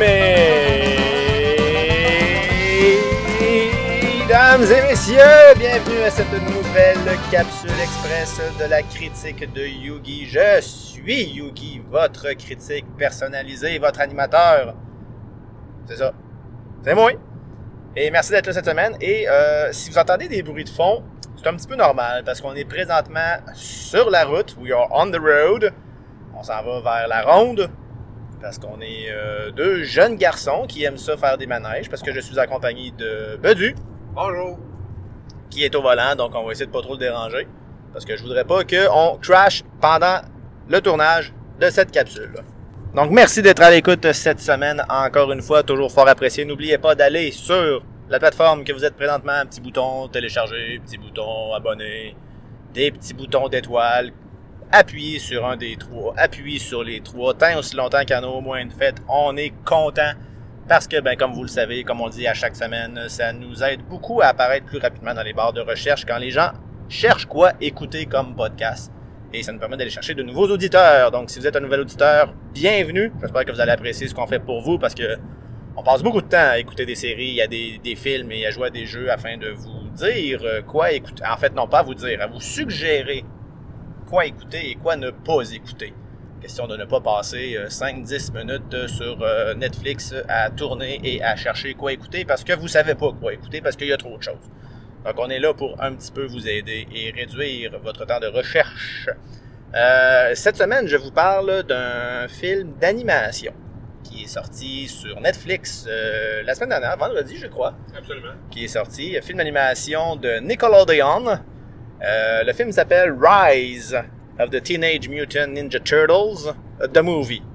Mesdames et messieurs, bienvenue à cette nouvelle capsule express de la critique de Yugi. Je suis Yugi, votre critique personnalisé, votre animateur. C'est ça. C'est moi. Et merci d'être là cette semaine. Et si vous entendez des bruits de fond, c'est un petit peu normal parce qu'on est présentement sur la route. We are on the road. On s'en va vers la ronde. Parce qu'on est deux jeunes garçons qui aiment ça faire des manèges. Parce que je suis accompagné de Bedu. Bonjour. Qui est au volant, donc on va essayer de pas trop le déranger. Parce que je voudrais pas qu'on crash pendant le tournage de cette capsule. Donc merci d'être à l'écoute cette semaine. Encore une fois, toujours fort apprécié. N'oubliez pas d'aller sur la plateforme que vous êtes présentement. Petit bouton télécharger, petit bouton abonner, des petits boutons d'étoiles. Appuyez sur un des trois, appuyez sur les trois. Tant aussi longtemps qu'il y en a au moins une fête, on est content. Parce que, comme vous le savez, comme on le dit à chaque semaine, ça nous aide beaucoup à apparaître plus rapidement dans les barres de recherche quand les gens cherchent quoi écouter comme podcast. Et ça nous permet d'aller chercher de nouveaux auditeurs. Donc, si vous êtes un nouvel auditeur, bienvenue. J'espère que vous allez apprécier ce qu'on fait pour vous parce que on passe beaucoup de temps à écouter des séries, à des films et à jouer à des jeux afin de vous dire quoi écouter. En fait, non pas à vous dire, à vous suggérer quoi écouter et quoi ne pas écouter. Question de ne pas passer 5-10 minutes sur Netflix à tourner et à chercher quoi écouter parce que vous savez pas quoi écouter parce qu'il y a trop de choses. Donc on est là pour un petit peu vous aider et réduire votre temps de recherche. Cette semaine, je vous parle d'un film d'animation qui est sorti sur Netflix la semaine dernière, vendredi je crois. Absolument. Qui est sorti, un film d'animation de Nickelodeon. Le film s'appelle Rise of the Teenage Mutant Ninja Turtles, The Movie.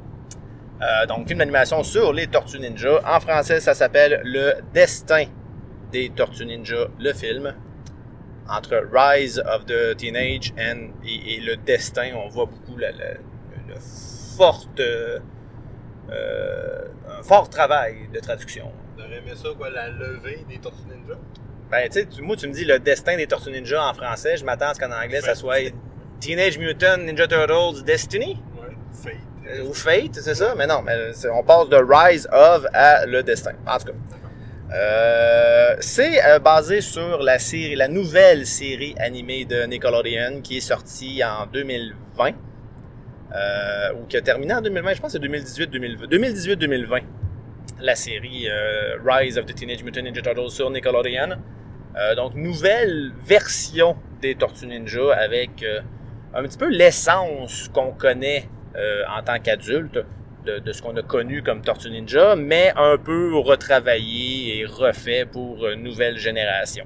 Donc, film d'animation sur les Tortues Ninja. En français, ça s'appelle Le Destin des Tortues Ninja, le film. Entre Rise of the Teenage et Le Destin, on voit beaucoup un fort travail de traduction. T'aurais aimé ça, quoi, la levée des Tortues Ninja? Tu sais, moi, tu me dis Le Destin des Tortues Ninja en français, je m'attends à ce qu'en anglais, ça soit Teenage Mutant Ninja Turtles Destiny? Ouais, Fate. Ou Fate, c'est ça? Mais non, on passe de Rise of à Le Destin. En tout cas. C'est basé sur la nouvelle série animée de Nickelodeon qui est sortie en 2020. Ou qui a terminé en 2020, je pense que c'est 2018-2020. La série Rise of the Teenage Mutant Ninja Turtles sur Nickelodeon. Donc, nouvelle version des Tortues Ninja avec un petit peu l'essence qu'on connaît en tant qu'adulte de ce qu'on a connu comme Tortues Ninja, mais un peu retravaillé et refait pour une nouvelle génération.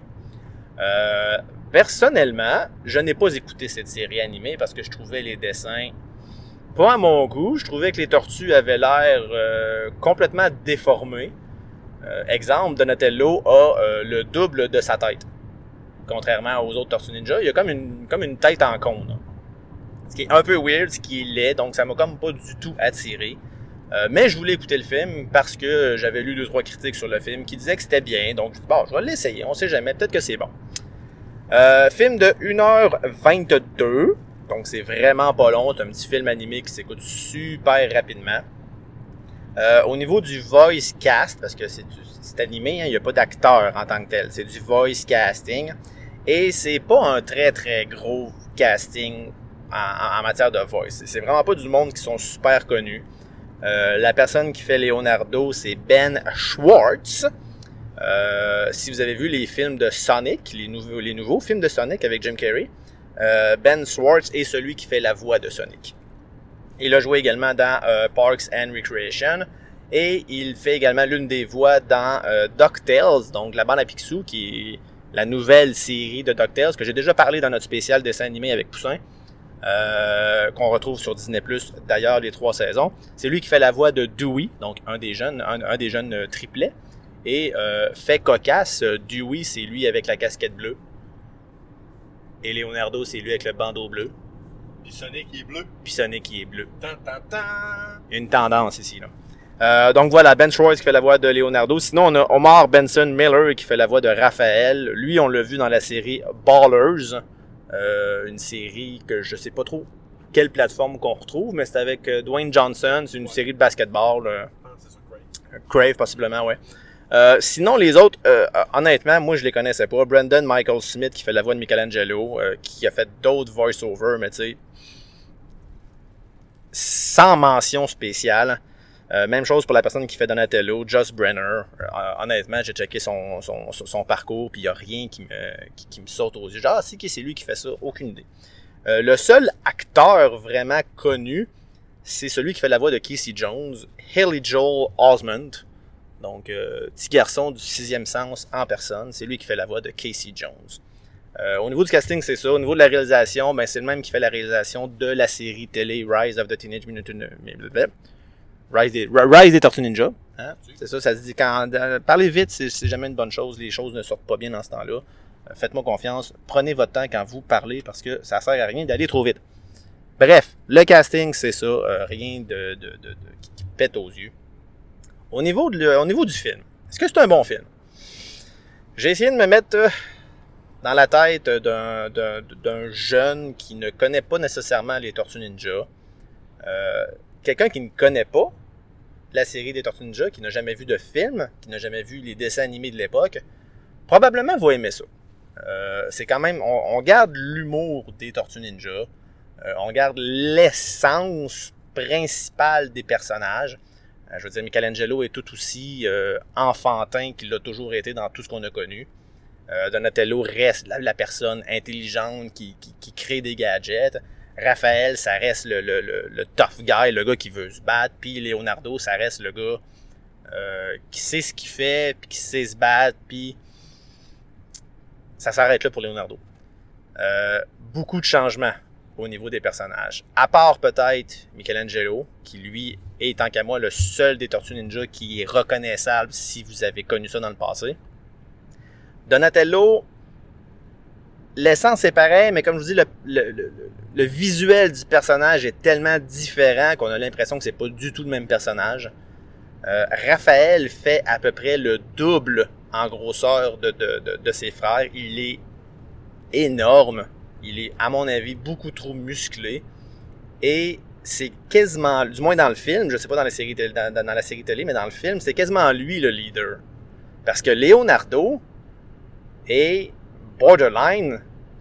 Personnellement, je n'ai pas écouté cette série animée parce que je trouvais les dessins pas à mon goût. Je trouvais que les tortues avaient l'air complètement déformées. Exemple, Donatello a le double de sa tête. Contrairement aux autres Tortues Ninja, il y a comme une tête en cône. Ce qui est un peu weird, ce qui est laid, donc ça m'a comme pas du tout attiré. Mais je voulais écouter le film parce que j'avais lu 2-3 critiques sur le film qui disaient que c'était bien. Donc je dis, bon, je vais l'essayer, on sait jamais, peut-être que c'est bon. Film de 1h22, donc c'est vraiment pas long, c'est un petit film animé qui s'écoute super rapidement. Au niveau du voice cast, parce que c'est animé, il n'y a pas d'acteur en tant que tel, c'est du voice casting. Et c'est pas un très très gros casting en matière de voice. C'est vraiment pas du monde qui sont super connus. La personne qui fait Leonardo, c'est Ben Schwartz. Si vous avez vu les films de Sonic, les nouveaux films de Sonic avec Jim Carrey, Ben Schwartz est celui qui fait la voix de Sonic. Il a joué également dans Parks and Recreation et il fait également l'une des voix dans DuckTales, donc la bande à Picsou, qui est la nouvelle série de DuckTales que j'ai déjà parlé dans notre spécial dessin animé avec Poussin. Qu'on retrouve sur Disney+, d'ailleurs, les 3 saisons. C'est lui qui fait la voix de Dewey, donc un des jeunes triplets. Et fait cocasse, Dewey, c'est lui avec la casquette bleue. Et Leonardo, c'est lui avec le bandeau bleu. Puis Sonic, il est bleu. Il y a une tendance ici, là. Donc voilà, Ben Schwartz qui fait la voix de Leonardo. Sinon, on a Omar Benson Miller qui fait la voix de Raphaël. Lui, on l'a vu dans la série Ballers. Une série que je sais pas trop quelle plateforme qu'on retrouve, mais c'est avec Dwayne Johnson. C'est une série de basketball. C'est sur Crave. Crave, possiblement, ouais. Sinon, les autres, honnêtement, moi, je les connaissais pas. Brandon Michael Smith, qui fait la voix de Michelangelo, qui a fait d'autres voice-over, mais tu sais, sans mention spéciale. Même chose pour la personne qui fait Donatello, Joss Brenner. Honnêtement, j'ai checké son parcours, puis il n'y a rien qui me saute aux yeux. Genre, c'est lui qui fait ça, aucune idée. Le seul acteur vraiment connu, c'est celui qui fait la voix de Casey Jones, Haley Joel Osment. Donc, petit garçon du 6e sens en personne. C'est lui qui fait la voix de Casey Jones. Au niveau du casting, c'est ça. Au niveau de la réalisation, ben, c'est le même qui fait la réalisation de la série télé Rise of the Teenage Mutant Ninja. Rise des Tortues Ninja. Hein? C'est ça, ça se dit. Parlez vite, c'est jamais une bonne chose. Les choses ne sortent pas bien dans ce temps-là. Faites-moi confiance. Prenez votre temps quand vous parlez parce que ça sert à rien d'aller trop vite. Bref, le casting, c'est ça. Rien qui pète aux yeux. Au niveau du film, est-ce que c'est un bon film? J'ai essayé de me mettre dans la tête d'un jeune qui ne connaît pas nécessairement les Tortues Ninja. Quelqu'un qui ne connaît pas la série des Tortues Ninja, qui n'a jamais vu de film, qui n'a jamais vu les dessins animés de l'époque, probablement va aimer ça. C'est quand même, on garde l'humour des Tortues Ninja, on garde l'essence principale des personnages. Je veux dire, Michelangelo est tout aussi enfantin qu'il l'a toujours été dans tout ce qu'on a connu. Donatello reste la personne intelligente qui crée des gadgets. Raphaël, ça reste le tough guy, le gars qui veut se battre. Puis Leonardo, ça reste le gars qui sait ce qu'il fait, puis qui sait se battre. Puis ça s'arrête là pour Leonardo. Beaucoup de changements au niveau des personnages. À part peut-être Michelangelo, qui lui est, tant qu'à moi, le seul des Tortues Ninja qui est reconnaissable si vous avez connu ça dans le passé. Donatello, l'essence est pareil, mais comme je vous dis, le visuel du personnage est tellement différent qu'on a l'impression que c'est pas du tout le même personnage. Raphaël fait à peu près le double en grosseur de ses frères. Il est énorme. Il est, à mon avis, beaucoup trop musclé. Et c'est quasiment, du moins dans le film, je sais pas dans la série télé, mais dans le film, c'est quasiment lui le leader. Parce que Leonardo est borderline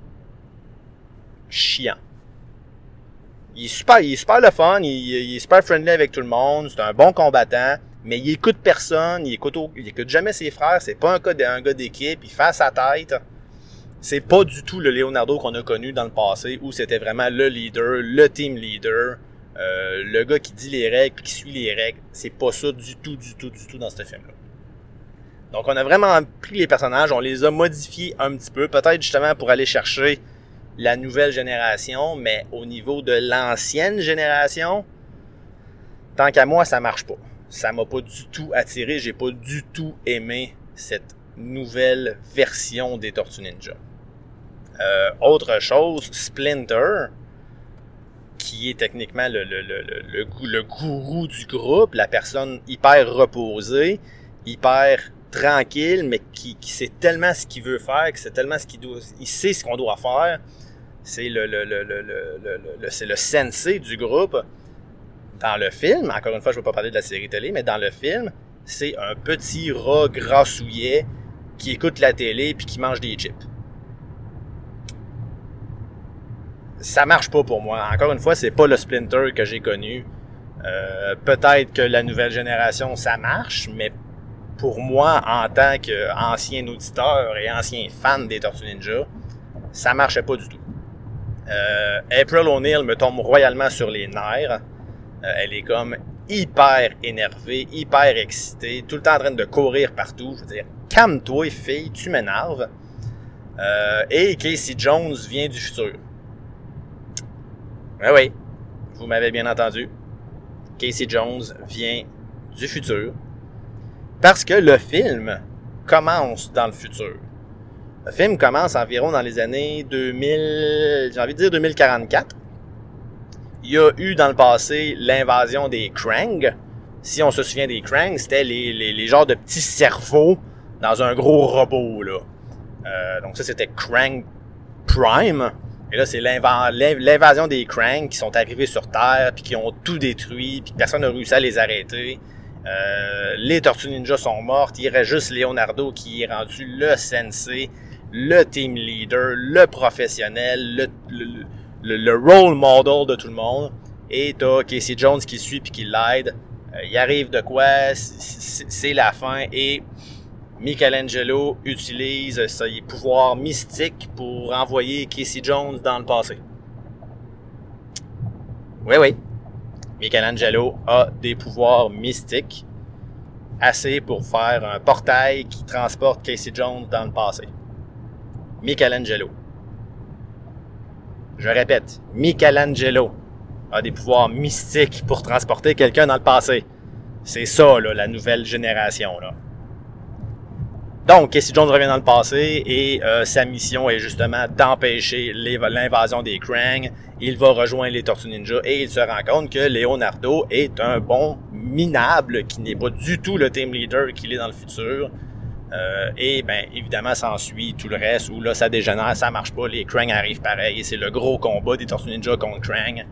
chiant. Il est super le fun, il est super friendly avec tout le monde, c'est un bon combattant, mais il écoute personne, il écoute jamais ses frères, c'est pas un gars d'équipe, il fait sa tête. C'est pas du tout le Leonardo qu'on a connu dans le passé, où c'était vraiment le leader, le team leader, le gars qui dit les règles, qui suit les règles. C'est pas ça du tout dans ce film-là. Donc on a vraiment pris les personnages, on les a modifiés un petit peu, peut-être justement pour aller chercher la nouvelle génération, mais au niveau de l'ancienne génération, tant qu'à moi, ça marche pas. Ça m'a pas du tout attiré, j'ai pas du tout aimé cette nouvelle version des Tortues Ninja. Autre chose, Splinter, qui est techniquement le gourou du groupe, la personne hyper reposée, hyper tranquille, mais qui sait tellement ce qu'il veut faire, que c'est tellement il sait ce qu'on doit faire. C'est c'est le sensei du groupe. Dans le film, encore une fois, je ne veux pas parler de la série télé, mais dans le film, c'est un petit rat grassouillet qui écoute la télé puis qui mange des chips. Ça marche pas pour moi. Encore une fois, c'est pas le Splinter que j'ai connu. Peut-être que la nouvelle génération, ça marche, mais pour moi, en tant qu'ancien auditeur et ancien fan des Tortues Ninja, ça marchait pas du tout. April O'Neil me tombe royalement sur les nerfs. Elle est comme hyper énervée, hyper excitée, tout le temps en train de courir partout. Je veux dire, calme-toi, fille, tu m'énerves. Et Casey Jones vient du futur. Oui, vous m'avez bien entendu. Casey Jones vient du futur. Parce que le film commence dans le futur. Le film commence environ dans les années 2000, j'ai envie de dire 2044. Il y a eu dans le passé l'invasion des Krang. Si on se souvient des Krang, c'était les genres de petits cerveaux dans un gros robot, là. Donc ça, c'était Krang Prime. Et là, c'est l'invasion des Krang qui sont arrivés sur Terre, puis qui ont tout détruit, puis personne n'a réussi à les arrêter. Les Tortues Ninja sont mortes. Il reste juste Leonardo qui est rendu le sensei, le team leader, le professionnel, le role model de tout le monde. Et t'as Casey Jones qui suit puis qui l'aide. Il arrive de quoi? C'est la fin. Et Michelangelo utilise ses pouvoirs mystiques pour envoyer Casey Jones dans le passé. Oui. Michelangelo a des pouvoirs mystiques assez pour faire un portail qui transporte Casey Jones dans le passé. Michelangelo. Je répète, Michelangelo a des pouvoirs mystiques pour transporter quelqu'un dans le passé. C'est ça, là, la nouvelle génération, là. Donc, Casey Jones revient dans le passé et sa mission est justement d'empêcher l'invasion des Krang. Il va rejoindre les Tortues Ninja et il se rend compte que Leonardo est un bon minable qui n'est pas du tout le team leader qu'il est dans le futur. Et bien, évidemment, s'ensuit tout le reste où là, ça dégénère, ça marche pas, les Krang arrivent pareil et c'est le gros combat des Tortues Ninja contre Krang.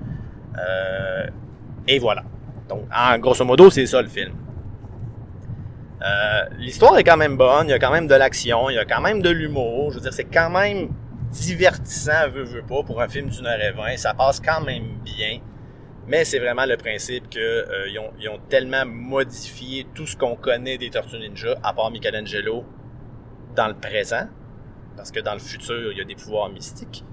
Et voilà. Donc, en grosso modo, c'est ça le film. L'histoire est quand même bonne, il y a quand même de l'action, il y a quand même de l'humour, je veux dire, c'est quand même divertissant, veut pas, pour un film d'1h20, ça passe quand même bien, mais c'est vraiment le principe que ils ont tellement modifié tout ce qu'on connaît des Tortues Ninja, à part Michelangelo, dans le présent, parce que dans le futur, il y a des pouvoirs mystiques.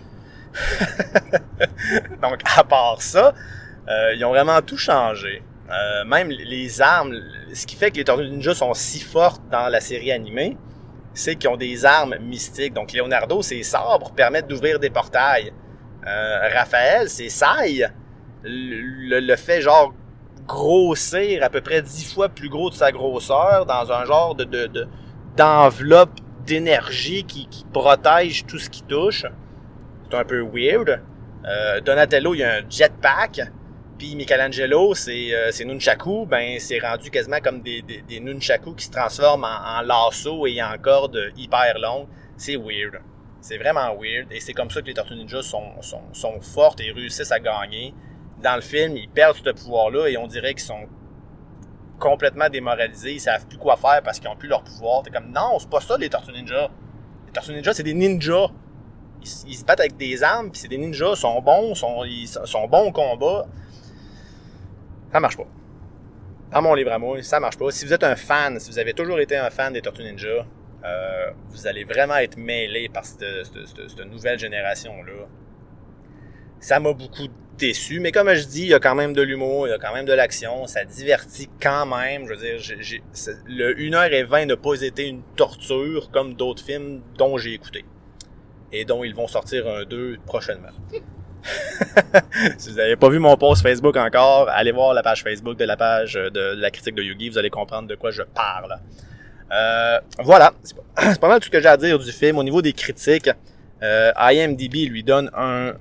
Donc, à part ça, ils ont vraiment tout changé. Même les armes, ce qui fait que les Tortues Ninja sont si fortes dans la série animée, c'est qu'ils ont des armes mystiques. Donc Leonardo, ses sabres permettent d'ouvrir des portails. Raphaël, ses sailles le fait genre grossir à peu près 10 fois plus gros de sa grosseur dans un genre d'enveloppe d'énergie qui protège tout ce qui touche. C'est un peu weird. Donatello, il y a un jetpack. Puis Michelangelo, c'est nunchaku, ben c'est rendu quasiment comme des nunchaku qui se transforment en lasso et en cordes hyper longues. C'est weird. C'est vraiment weird. Et c'est comme ça que les Tortues Ninja sont fortes et réussissent à gagner. Dans le film, ils perdent ce pouvoir-là et on dirait qu'ils sont complètement démoralisés. Ils savent plus quoi faire parce qu'ils ont plus leur pouvoir. T'es comme, non, c'est pas ça les Tortues Ninja. Les Tortues Ninja, c'est des ninjas. Ils se battent avec des armes, puis c'est des ninjas. Ils sont bons, ils sont bons au combat. Ça marche pas. Dans mon livre à moi, ça marche pas. Si vous êtes un fan, si vous avez toujours été un fan des Tortues Ninja, vous allez vraiment être mêlé par cette nouvelle génération-là. Ça m'a beaucoup déçu, mais comme je dis, il y a quand même de l'humour, il y a quand même de l'action, ça divertit quand même. Je veux dire, le 1h20 n'a pas été une torture comme d'autres films dont j'ai écouté. Et dont ils vont sortir un 2 prochainement. Si vous n'avez pas vu mon post Facebook encore, allez voir la page Facebook de la critique de Yugi, vous allez comprendre de quoi je parle. Voilà, c'est pas mal tout ce que j'ai à dire du film. Au niveau des critiques, IMDb lui donne un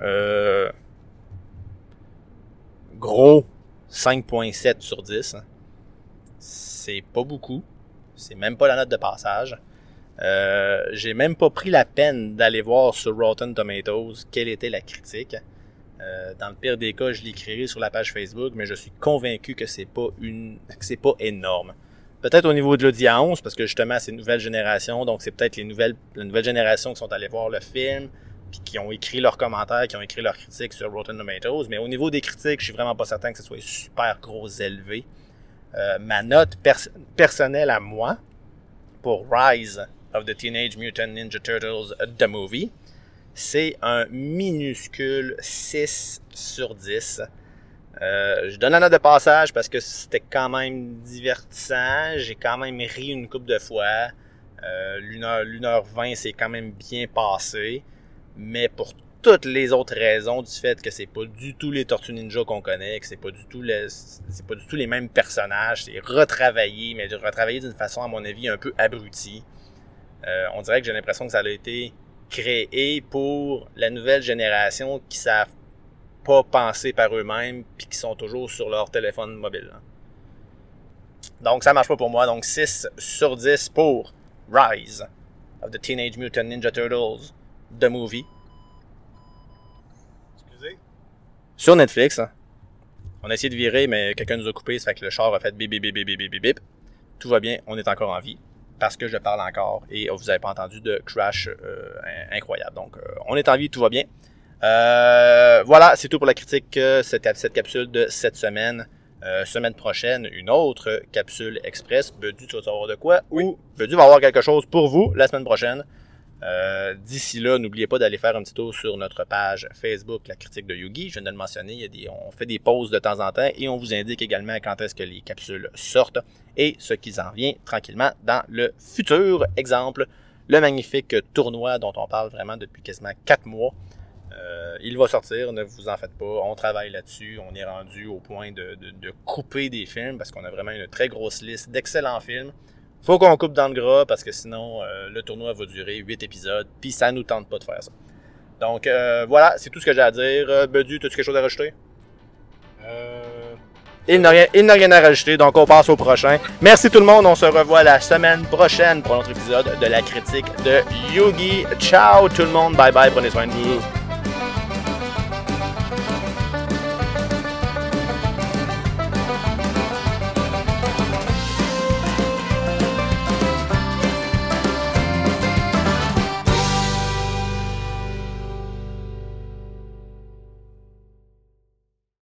gros 5.7 sur 10. C'est pas beaucoup, c'est même pas la note de passage. J'ai même pas pris la peine d'aller voir sur Rotten Tomatoes quelle était la critique. Dans le pire des cas, je l'écrirai sur la page Facebook, mais je suis convaincu que c'est pas énorme. Peut-être au niveau de l'audience, parce que justement c'est une nouvelle génération, donc c'est peut-être la nouvelle génération qui sont allés voir le film, puis qui ont écrit leurs commentaires, qui ont écrit leurs critiques sur Rotten Tomatoes. Mais au niveau des critiques, je suis vraiment pas certain que ce soit super gros élevé. Ma note personnelle à moi pour Rise of the Teenage Mutant Ninja Turtles, The Movie, c'est un minuscule 6 sur 10. Je donne la note de passage parce que c'était quand même divertissant. J'ai quand même ri une couple de fois. L'1h20, c'est quand même bien passé. Mais pour toutes les autres raisons du fait que c'est pas du tout les Tortues Ninja qu'on connaît, que c'est pas du tout les mêmes personnages, c'est retravaillé, mais retravaillé d'une façon, à mon avis, un peu abrutie. On dirait que j'ai l'impression que ça a été créé pour la nouvelle génération qui savent pas penser par eux-mêmes puis qui sont toujours sur leur téléphone mobile. Donc ça marche pas pour moi. Donc 6 sur 10 pour Rise of the Teenage Mutant Ninja Turtles, The Movie. Excusez. Sur Netflix. On a essayé de virer, mais quelqu'un nous a coupé, ça fait que le char a fait bip, bip, bip, bip, bip, bip, bip. Tout va bien, on est encore en vie, parce que je parle encore, et vous n'avez pas entendu de crash incroyable. Donc, on est en vie, tout va bien. Voilà, c'est tout pour la critique, cette capsule de cette semaine. Semaine prochaine, une autre capsule express. Bedu, tu vas savoir de quoi? Oui. Ou Bedu va avoir quelque chose pour vous la semaine prochaine. D'ici là, n'oubliez pas d'aller faire un petit tour sur notre page Facebook, La Critique de Yugi. Je viens de le mentionner, on fait des pauses de temps en temps et on vous indique également quand est-ce que les capsules sortent et ce qui s'en vient tranquillement dans le futur. Exemple, le magnifique tournoi dont on parle vraiment depuis quasiment 4 mois. Il va sortir, ne vous en faites pas, on travaille là-dessus, on est rendu au point de couper des films parce qu'on a vraiment une très grosse liste d'excellents films. Faut qu'on coupe dans le gras parce que sinon le tournoi va durer 8 épisodes puis ça nous tente pas de faire ça. Donc voilà, c'est tout ce que j'ai à dire. Bedu, as-tu quelque chose à rajouter? Il n'a rien à rajouter, donc on passe au prochain. Merci tout le monde, on se revoit la semaine prochaine pour un autre épisode de la critique de Yugi. Ciao tout le monde, bye bye, prenez soin de vous.